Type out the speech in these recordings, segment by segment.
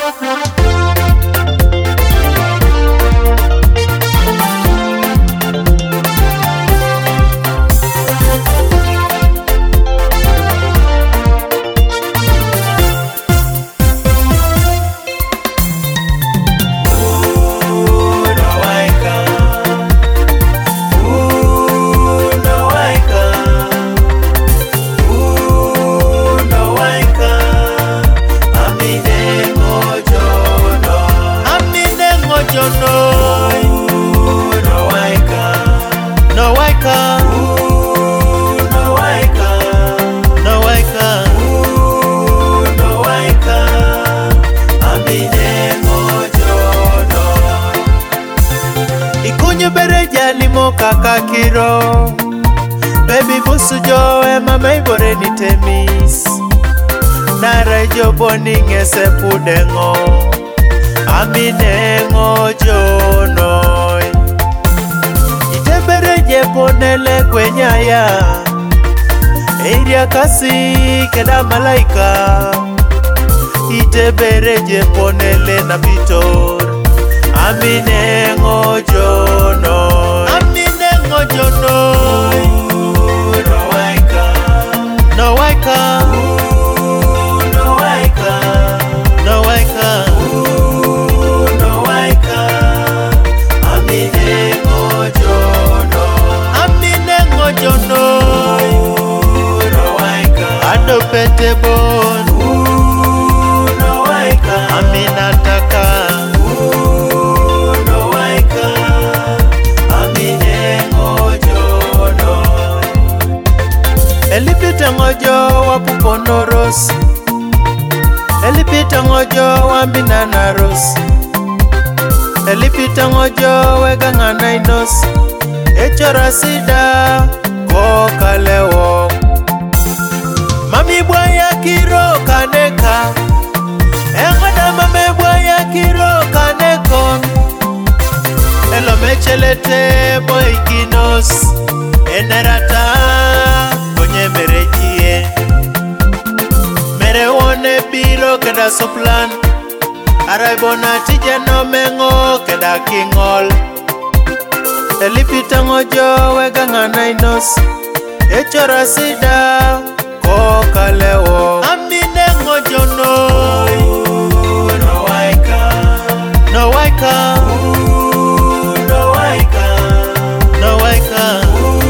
Kaka kiro baby busu jo ema meibore ni temis nare jo boning ese pudengo aminengo jonoi itebere je ponele kwenyaya iria kasi keda malaika itebere je ponele na pitor aminengo jonoi jonoi no waika no waika no waika no waika no waika amine ngojono no waika adopete bon no waika amina taka Elipita ngojo wa puponoros Elipita ngojo wa binanaros Elipita ngojo we ganganainos Echora sida kokalewo Mami bwaya kiro kaneka Engoda mame bwaya kiro kaneko Elo mechelete boikinos Enerata merejie mere wone biro keda soplan arai bona tije no mengo keda kingol elipita ngojo wega nganainos echora sida kokalewo amine ngojo no waika no waika no waika no waika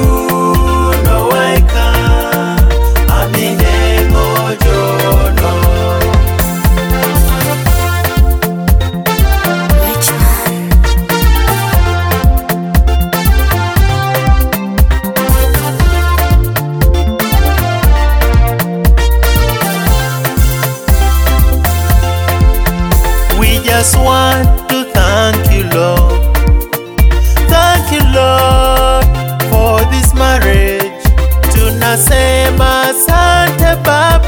Just want to thank you, Lord. Thank you, Lord, for this marriage. Tunasema asante Baba.